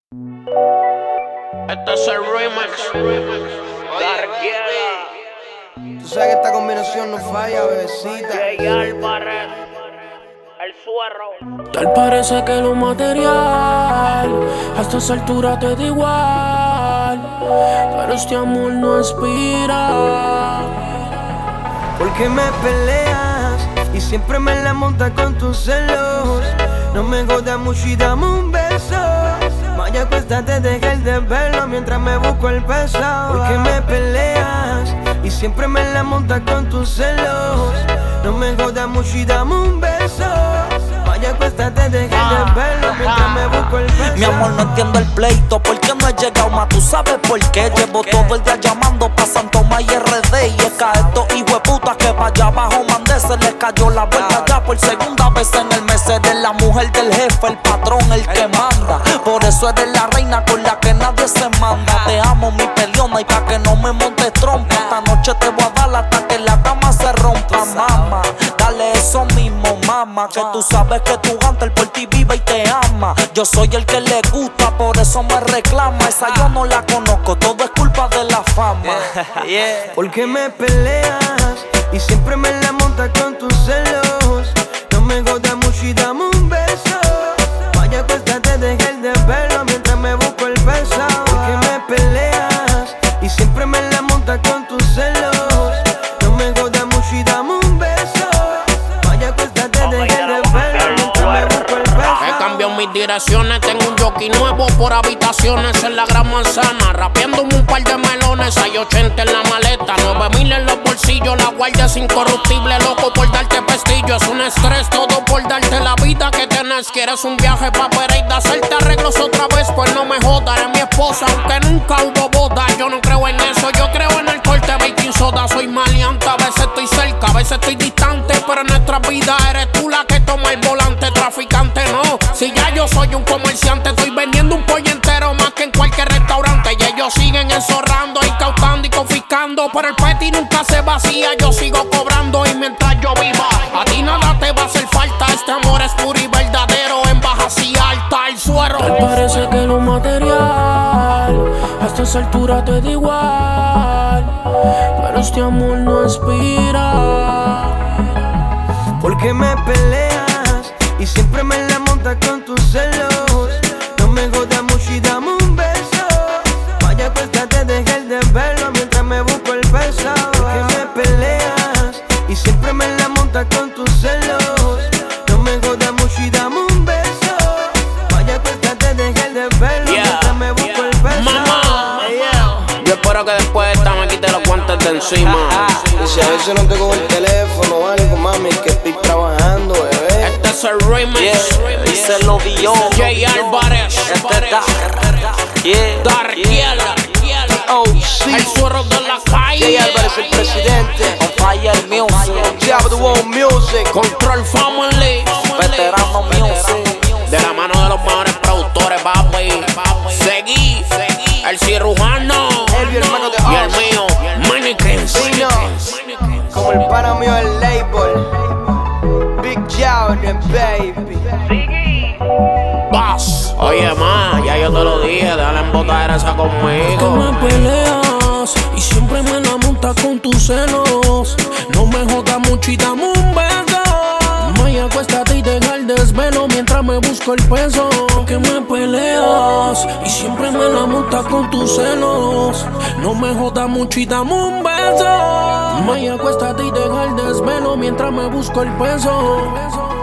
Este es el remix. Darkiela. Tú sabes que esta combinación no falla, bebecita. Jay Alvarez. El suero. Tal parece que lo material hasta esa altura te da igual, pero este amor no expira. ¿Por qué me peleas y siempre me la montas con tus celos? No me jodas mucho y dame un beso. Vaya, acuéstate, deja el desvelo mientras me busco el peso. ¿Por qué me peleas y siempre me la montas con tus celos? No me jodas mucho y dame un beso. Vaya, acuéstate, deja el desvelo mientras me busco el peso. Mi amor, no entiendo el pleito, ¿por qué no he llegado más? ¿Tú sabes por qué? Llevo todo el día llamando pa' Santo Tomás y RD. Y es que a estos hijueputas que pa' allá abajo mandé se les cayó la vuelta ya por segunda vez en el mes. Eres la mujer del jefe, el patrón, el que manda. Por eso eres la reina con la que nadie se manda. Te amo, mi peleona, y pa' que no me montes trompa, esta noche te voy a dar hasta que la cama se rompa, mama. Dale eso mismo, mama, que tú sabes que tu gante por ti vive y te ama. Yo soy el que le gusta, por eso me reclama. Esa yo no la conozco, todo es culpa de la fama. ¿Por qué me peleas y siempre me la montas con tus celos? No me jodas mucho y dame un beso. Vaya, acuéstate, deja el desvelo mientras me busco el peso. ¿Por qué me peleas y siempre me la montas con tus celos? No me jodas mucho y dame un beso. Vaya, acuéstate, deja el desvelo mientras me busco el peso. He cambiado mis direcciones, tengo un jockey nuevo por habitaciones en la Gran Manzana, rapeándome un par de melones, hay 80 en la maleta, 9,000 en los bolsillos, la guardia es incorruptible, loco por darte pestillo, es un estrés todo por darte la vida que tienes. Quieres un viaje pa' Pereira, hacerte arreglos otra vez, pues no me jodas, eres mi esposa, aunque nunca hubo boda. Yo no creo en eso, yo creo en el corte baking soda. Soy maleante, a veces estoy cerca, a veces estoy distante, pero en nuestra vida eres tú la que toma el volante, traficante no. Si ya yo soy un comerciante, estoy vendiendo un pollo entero más que en cualquier restaurante. Y ellos siguen enzorrando, incautando y confiscando, pero el peti nunca se vacía, yo sigo cobrando. Y mientras yo viva, a ti nada te va a hacer falta. Este amor es puro y verdadero, en baja y alta, el suero. Tal parece que lo material hasta esa altura te da igual, pero este amor no expira. ¿Por qué me peleas y siempre me la montas con tus celos? No me jodas mucho y dame un beso. Vaya, acuéstate, deja el desvelo mientras me busco el peso. ¿Por qué me peleas y siempre me la montas con tus celos? No me jodas mucho y dame un beso. Vaya, acuéstate, deja el desvelo mientras me busco el peso. Mamá, yo espero que después de esta me quite los guantes de encima. Y si a veces no te cojo el teléfono o algo, mami, que estoy trabajando, bebé. Este es el remix. Díselo Dio, Jay Alvarez. Darkiela. Oh, sí. El suero de la calle. Jay Alvarez, el presidente. on fire music, Diablo the World Music. Control Family. veterano music. De la mano de los mejores productores, papi. Seguí. El cirujano. Elvio, hermano de Y el Oz. mío, Mannequins. Vino. Como el pana mío del label. Big Jordan, baby. Boss. Oye, ma, ya yo te lo dije. Dale en botar esa Que me conmigo. peleas y siempre me la montas con tus celos. No me jodas mucho y dame un beso. Maya, acuéstate y deja el desvelo mientras me busco el peso. Que me peleas y siempre me la montas con tus celos. No me jodas mucho y dame un beso. Maya, acuéstate y deja el desvelo mientras me busco el peso.